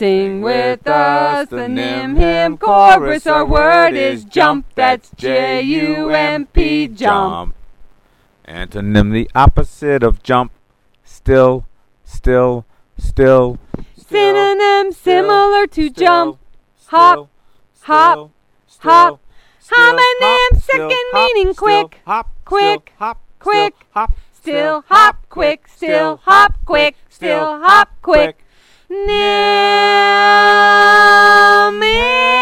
Sing with us the Nim Him chorus. Our word is jump. That's J-U-M-P, jump. Antonym, the opposite of jump. Still. Synonym, similar to jump. Hop. Homonym, second meaning quick. Quick. Still hop quick. Still hop quick. Still hop quick. Nim.